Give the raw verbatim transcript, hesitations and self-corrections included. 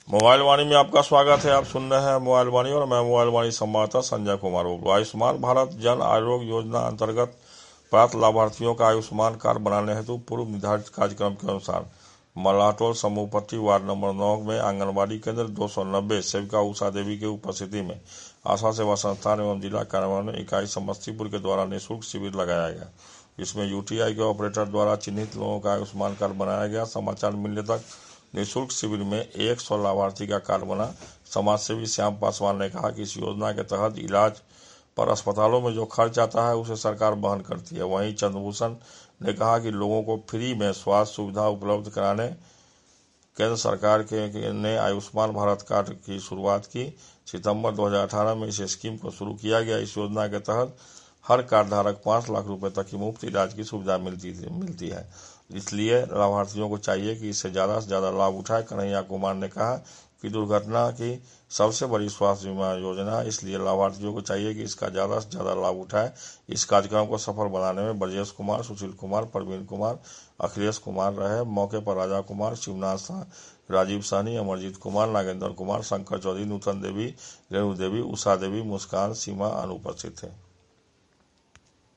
Mobile वाणी में आपका स्वागत है। आप सुन रहे हैं मोबाइल वाणी और मैं मोबाइल वाणी संवाददाता संजय कुमार उग्र। आयुष्मान भारत जन आरोग्य योजना अंतर्गत प्राप्त लाभार्थियों का आयुष्मान कार्ड बनाने हेतु पूर्व निर्धारित कार्यक्रम के अनुसार मल्लाहटोल समूह पट्टी वार्ड नंबर नौ में आंगनबाड़ी केंद्र दो सौ नब्बे सेविका उषा देवी की उपस्थिति में आशा सेवा संस्थान एवं जिला कार्यान्वयन इकाई समस्तीपुर के द्वारा निःशुल्क शिविर लगाया गया। इसमें यूटीआई के ऑपरेटर द्वारा चिन्हित लोगों का आयुष्मान कार्ड बनाया गया। समाचार मिलने तक निःशुल्क शिविर में एक सौ लाभार्थी का कार्ड बना। समाज सेवी श्याम पासवान ने कहा कि इस योजना के तहत इलाज पर अस्पतालों में जो खर्च आता है उसे सरकार वहन करती है। वहीं चंद्रभूषण ने कहा कि लोगों को फ्री में स्वास्थ्य सुविधा उपलब्ध कराने केंद्र सरकार के ने आयुष्मान भारत कार्ड की शुरुआत की। सितंबर दो हज़ार अठारह में इस स्कीम को शुरू किया गया। इस योजना के तहत हर कार्ड धारक पाँच लाख रुपए तक की मुफ्त इलाज की सुविधा मिलती मिलती है। इसलिए लाभार्थियों को चाहिए कि इससे ज़्यादा से ज़्यादा लाभ उठाए। कन्हैया कुमार ने कहा कि दुर्घटना की सबसे बड़ी स्वास्थ्य बीमा योजना, इसलिए लाभार्थियों को चाहिए कि इसका ज़्यादा से ज़्यादा लाभ उठाए। इस कार्यक्रम को सफल बनाने में ब्रजेश कुमार, सुशील कुमार, प्रवीण कुमार, अखिलेश कुमार रहे। मौके पर राजा कुमार, शिवनाथ, राजीव साहनी, अमरजीत कुमार, नागेंद्र कुमार, शंकर चौधरी, नूतन देवी, रेणु देवी, उषा देवी, मुस्कान, सीमा अनुपस्थित थे।